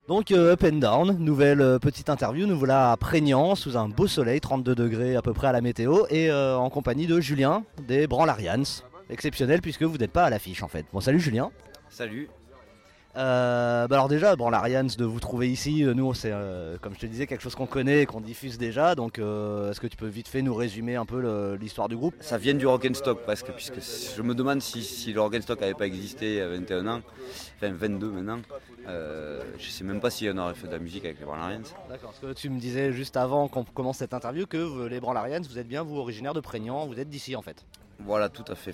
Donc Up and Down, nouvelle petite interview, nous voilà à Prégnant sous un beau soleil, 32 degrés à peu près à la météo, et en compagnie de Julien des Branlarians. Exceptionnel puisque vous n'êtes pas à l'affiche en fait. Bon, salut Julien. Salut. Alors déjà, Branlarians, de vous trouver ici, nous c'est comme je te disais quelque chose qu'on connaît et qu'on diffuse déjà, donc est-ce que tu peux vite fait nous résumer un peu l'histoire du groupe? Ça vient du Rock'n'Stock presque, puisque je me demande si le Rock'n'Stock n'avait pas existé il y a 21 ans, enfin 22 maintenant. Je sais même pas si on aurait fait de la musique avec les Branlarians. D'accord, parce que tu me disais juste avant qu'on commence cette interview que les Branlarians, vous êtes bien vous originaire de Prégnant, vous êtes d'ici en fait. Voilà, tout à fait.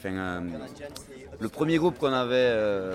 Le premier groupe qu'on avait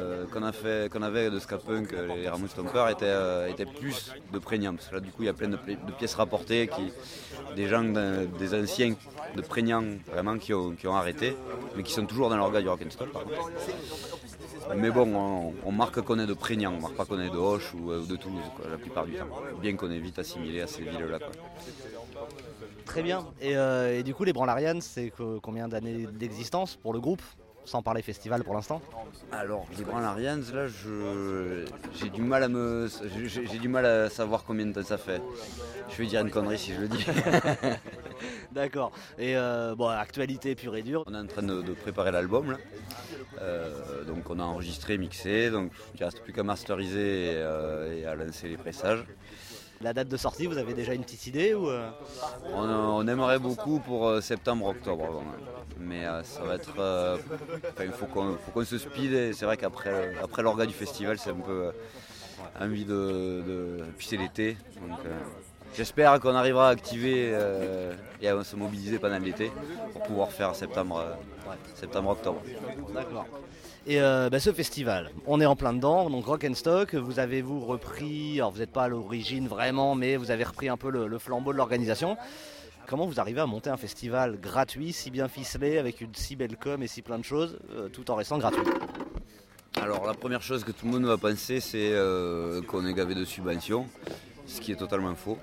de ska punk, les Ramones Stompers, était plus de Prégnant. Parce que là, du coup, il y a plein de pièces rapportées, des gens, des anciens de Prégnant, vraiment, qui ont arrêté, mais qui sont toujours dans l'orga du Rock'n'Stock, par contre. Mais bon, on marque qu'on est de Prégnant, on marque pas qu'on est de Auch ou de Toulouse, quoi, la plupart du temps. Bien qu'on est vite assimilé à ces villes-là, quoi. Très bien. Et du coup, les Branlarians, c'est combien d'années d'existence pour le groupe, sans parler festival pour l'instant? Alors, les Branlarians, là, j'ai du mal j'ai du mal à savoir combien de temps ça fait. Je vais dire une connerie si je le dis. D'accord. Et bon, actualité pure et dure. On est en train de préparer l'album, là. Donc, on a enregistré, mixé. Donc, il ne reste plus qu'à masteriser et à lancer les pressages. La date de sortie, vous avez déjà une petite idée ou On aimerait beaucoup pour septembre-octobre. Mais ça va être. Il faut qu'on se speed. Et c'est vrai qu'après l'orga du festival, c'est un peu envie de. Puis c'est l'été. Donc j'espère qu'on arrivera à activer et à se mobiliser pendant l'été pour pouvoir faire septembre-octobre. D'accord. Et ce festival, on est en plein dedans, donc Rock'n'Stock, vous repris, alors vous n'êtes pas à l'origine vraiment, mais vous avez repris un peu le flambeau de l'organisation. Comment vous arrivez à monter un festival gratuit, si bien ficelé, avec une si belle com et si plein de choses, tout en restant gratuit? Alors la première chose que tout le monde va penser, c'est qu'on est gavé de subventions, ce qui est totalement faux.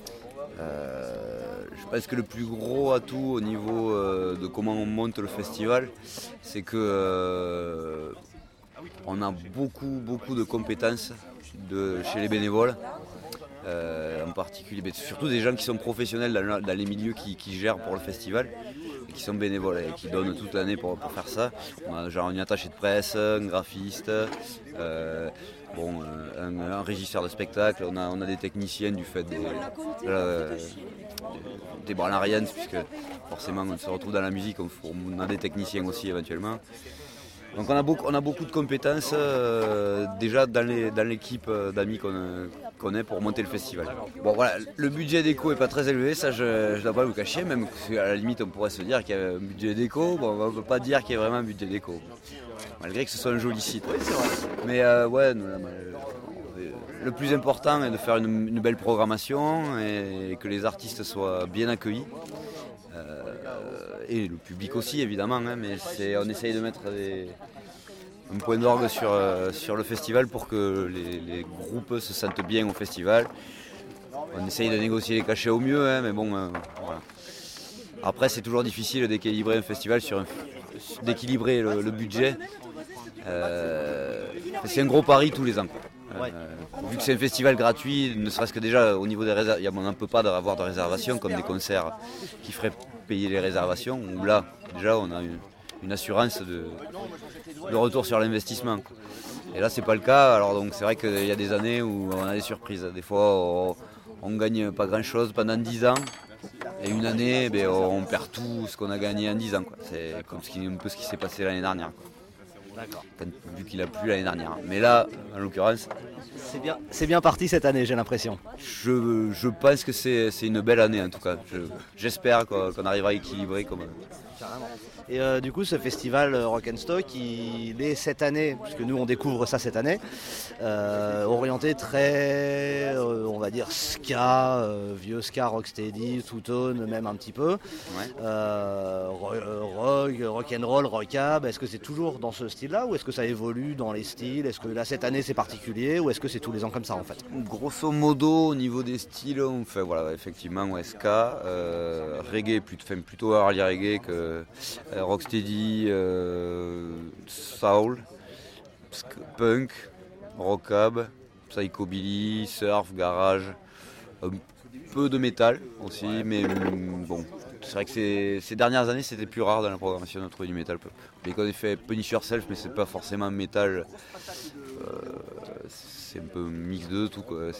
Je pense que le plus gros atout au niveau de comment on monte le festival, c'est que on a beaucoup de compétences chez les bénévoles, en particulier, mais surtout des gens qui sont professionnels dans les milieux qui gèrent pour le festival et qui sont bénévoles et qui donnent toute l'année pour faire ça. On a genre une attachée de presse, un graphiste. Un régisseur de spectacle, on a des techniciens du fait des Branlarians, puisque forcément on se retrouve dans la musique, on a des techniciens aussi éventuellement. Donc on a beaucoup de compétences déjà dans l'équipe d'amis qu'on est pour monter le festival. Bon voilà, le budget déco est pas très élevé, ça je ne dois pas vous cacher, même à la limite on pourrait se dire qu'il y a un budget déco, bon on ne peut pas dire qu'il y a vraiment un budget déco. Malgré que ce soit un joli site. Oui, c'est vrai. Mais le plus important est de faire une belle programmation et que les artistes soient bien accueillis. Et le public aussi évidemment, hein, mais on essaye de mettre un point d'orgue sur le festival pour que les groupes se sentent bien au festival. On essaye de négocier les cachets au mieux, hein, mais bon, voilà. Après c'est toujours difficile d'équilibrer un festival d'équilibrer le budget. C'est un gros pari tous les ans. Vu que c'est un festival gratuit, ne serait-ce que déjà au niveau des réservations, on ne peut pas avoir de réservation comme des concerts qui feraient payer les réservations, où là déjà on a une assurance de retour sur l'investissement. Et là c'est pas le cas, alors donc c'est vrai qu'il y a des années où on a des surprises. Des fois on gagne pas grand chose pendant 10 ans. Et une année, on perd tout ce qu'on a gagné en 10 ans. Quoi. C'est comme un peu ce qui s'est passé l'année dernière. Quoi. D'accord. Vu qu'il a plu l'année dernière. Mais là, en l'occurrence, c'est bien parti cette année, j'ai l'impression. Je pense que c'est une belle année en tout cas. J'espère qu'on arrivera à équilibrer comme. Carrément. Et du coup, ce festival Rock'n'Stock, il est cette année, puisque nous on découvre ça cette année, orienté très, on va dire, ska, vieux ska, rocksteady, two-tone, même un petit peu. Ouais. Rock'n'roll, rockab. Est-ce que c'est toujours dans ce style-là ou est-ce que ça évolue dans les styles? Est-ce que là cette année c'est particulier ou est-ce que c'est tous les ans comme ça en fait? Grosso modo, au niveau des styles, on fait voilà, effectivement ska, reggae, plutôt early reggae que rocksteady, soul, punk, rockab, psychobilly, surf, garage, un peu de métal aussi, mais bon, c'est vrai que ces dernières années c'était plus rare dans la programmation de trouver du métal. Dès qu'on a fait Punish Yourself, mais c'est pas forcément métal, c'est un peu mix de tout quoi.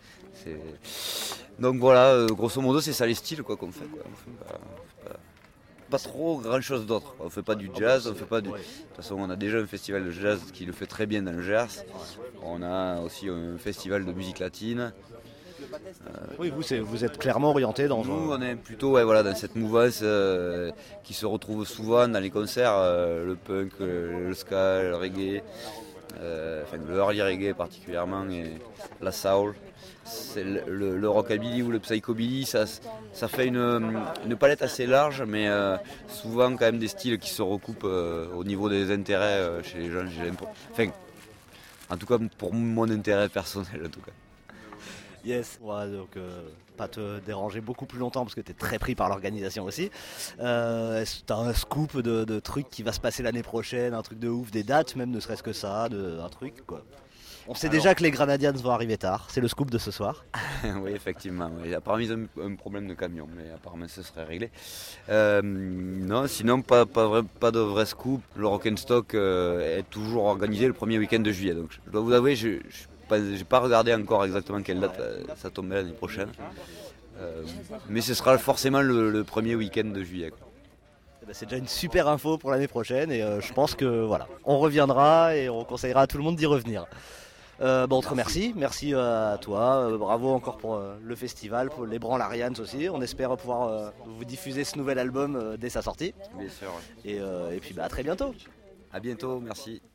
Donc voilà, grosso modo c'est ça les styles quoi qu'on fait. Quoi. On fait pas trop grand chose d'autre. On fait pas du jazz, on fait pas du. De toute façon, on a déjà un festival de jazz qui le fait très bien dans le Gers. On a aussi un festival de musique latine. Oui, vous êtes clairement orienté dans. Nous, on est plutôt dans cette mouvance qui se retrouve souvent dans les concerts, le punk, le ska, le reggae, le early reggae particulièrement et la soul. C'est le rockabilly ou le psychobilly, ça fait une palette assez large, mais souvent quand même des styles qui se recoupent au niveau des intérêts chez les gens. En tout cas pour mon intérêt personnel en tout cas. Yes, ouais, donc pas te déranger beaucoup plus longtemps parce que tu es très pris par l'organisation aussi. Est-ce que tu as un scoop de trucs qui va se passer l'année prochaine, un truc de ouf, des dates même, ne serait-ce que ça, un truc quoi. On sait déjà que les Grenadians vont arriver tard, c'est le scoop de ce soir. Oui, effectivement. Oui. Apparemment, ils ont un problème de camion, mais apparemment, ce serait réglé. Non, sinon, pas de vrai scoop. Le Rock'n'Stock est toujours organisé le premier week-end de juillet. Donc, je dois vous avouer, je n'ai pas regardé encore exactement quelle date ça tombait l'année prochaine. Mais ce sera forcément le premier week-end de juillet. Quoi. C'est déjà une super info pour l'année prochaine et je pense que voilà, on reviendra et on conseillera à tout le monde d'y revenir. On te remercie, merci à toi, bravo encore pour le festival, pour les Branlarians aussi. On espère pouvoir vous diffuser ce nouvel album dès sa sortie. Bien sûr. Et puis à très bientôt. À bientôt, merci.